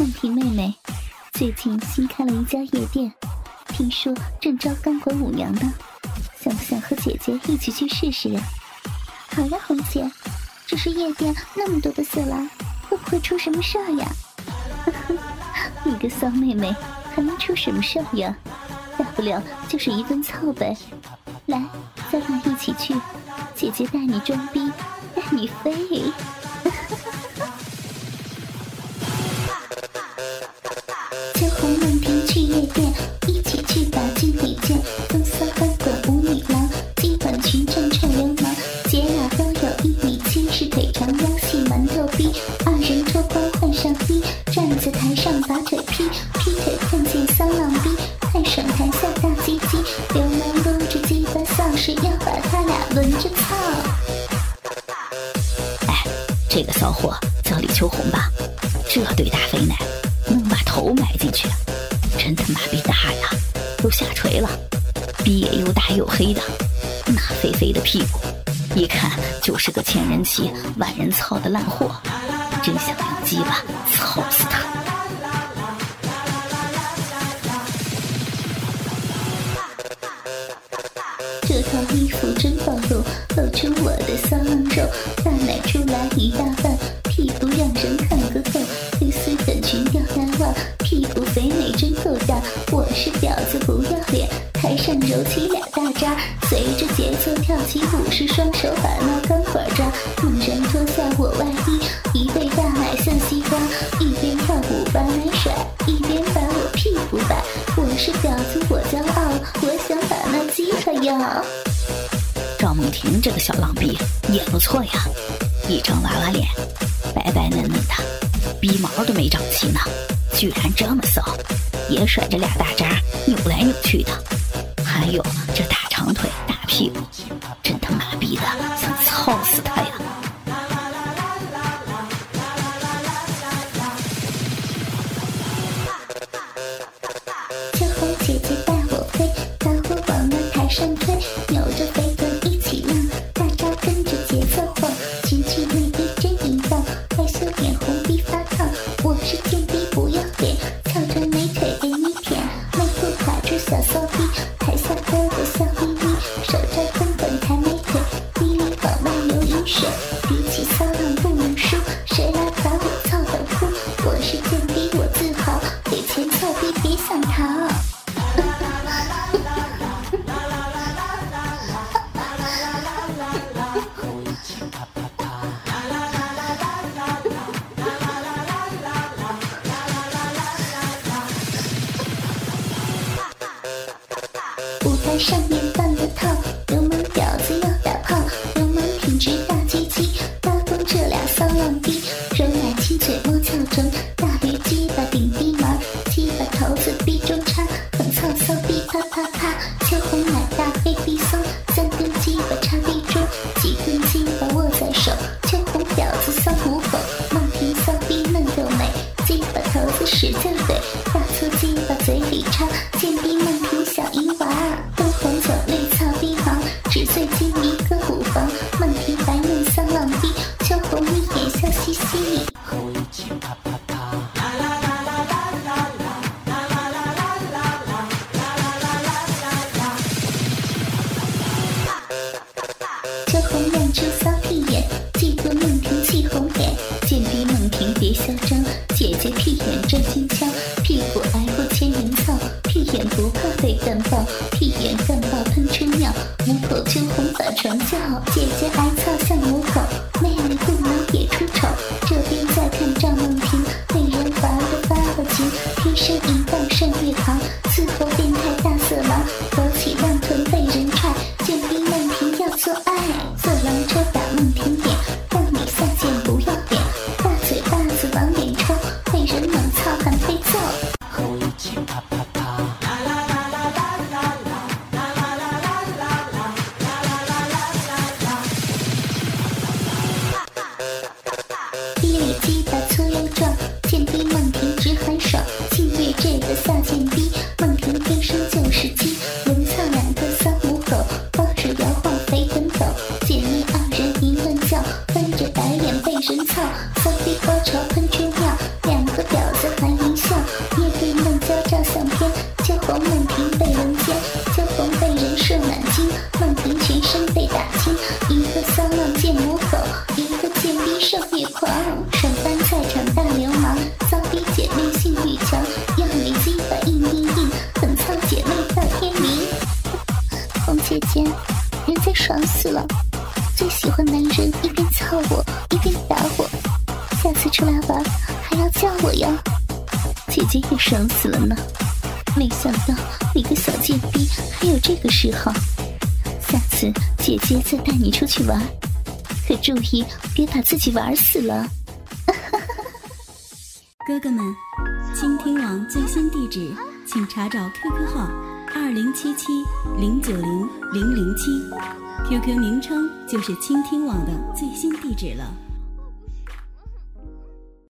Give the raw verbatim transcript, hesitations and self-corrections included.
梦婷妹妹最近新开了一家夜店，听说正招钢管舞娘呢，想不想和姐姐一起去试试呀？ 好呀，红姐，只是夜店那么多的色狼，会不会出什么事儿呀？ 你个骚妹妹还能出什么事儿呀？大不了就是一顿操呗。来，咱俩一起去，姐姐带你装逼，带你飞。 秋红梦婷去夜店，一起去把经理见。风骚钢管舞女郎，基本群战臭流氓。姐俩都有一米七，是腿长腰细馒头逼。二人脱光换上衣，站在台上把腿劈，劈腿看见骚浪逼，太爽台下大鸡鸡，流氓撸着鸡巴丧尸要把他俩轮着操。 哎，这个骚货叫李秋红吧？这对大肥奶能把头埋进去，真他妈逼大呀，都下垂了，逼也又大又黑的，那肥肥的屁股，一看就是个千人骑万人操的烂货，真想用鸡巴操死他。 这套衣服真暴露，露出我的骚浪肉，大奶出来一大半，屁股让人看个够，黑丝短裙吊带袜，屁股肥美真够大，我是婊子不要脸，台上揉起俩大渣，随着节奏跳起舞，是双手把那钢管抓，猛然脱下我外衣，一对大奶像西瓜，一边跳舞把奶甩，一边把我屁股摆，我是婊子我骄傲，我想把那鸡巴要。 赵梦婷这个小浪逼也不错呀，一张娃娃脸，白白嫩嫩的，逼毛都没长齐呢，居然这么骚，也甩着俩大渣扭来扭去的，还有这大长腿大屁股，真他妈逼的想操死他呀。 秋红姐姐带我飞，把我往那台上推，扭着肥臀一起浪，大招跟着节奏晃，裙裙内衣真淫荡，害羞脸红逼发烫，我是贱逼不要脸，翘着美腿给你舔，内裤卡住小骚逼，台下哥哥笑眯眯，手抓钢管抬美腿，逼里往外流饮水，比起骚浪不能输，谁来把我操到哭，我是贱逼我自豪，给钱操逼别想逃。舞台上面放的套，流氓婊子要打炮，流氓挺直大鸡鸡，拉风这俩骚浪逼，揉奶亲嘴摸翘臀，大驴鸡巴顶逼毛，鸡巴头子逼中插，狠操骚逼啪啪啪，秋红奶大黑逼松，三根鸡巴插逼中，几根鸡巴握在手，秋红婊子骚虎口，梦婷骚逼嫩又美，鸡巴头子使劲怼，大粗鸡巴嘴里插，贱逼梦婷小淫娃，灯红酒绿操逼忙，纸醉金迷歌舞房，梦婷白嫩骚浪逼，秋红一眼笑嘻嘻。秋红亮出骚屁眼，嫉妒梦婷气红脸，贱逼梦婷别嚣张，姐姐屁眼真金枪，屁股挨过千人操，屁眼不怕被干爆，屁眼干爆喷出尿，母口秋红把床叫，姐姐挨操像母狗，妹妹不能也出丑，这边在看赵梦婷，被人玩得发了情，天生淫荡胜月堂，伺候变态大色狼，抖起浪臀被人踹，贱逼梦婷要做爱，色狼抽打梦婷脸，让你下贱不要脸，大嘴巴子往脸抽，被人猛操还被揍。逼里鸡巴粗又壮，贱逼梦婷直很爽，性虐这个下贱逼，梦婷天生就是鸡，轮操两个骚母狗，抱着摇晃肥臀抖，姐妹二人一顿叫，翻着白眼被人操，骚逼高潮喷出尿，两个婊子还还要叫我呀？姐姐也爽死了呢，没想到你个小贱逼还有这个嗜好。下次姐姐再带你出去玩，可注意别把自己玩死了。 哥哥们，倾听网最新地址请查找 Q Q 号二零七七零九零零零七 ，Q Q 名称就是倾听网的最新地址了。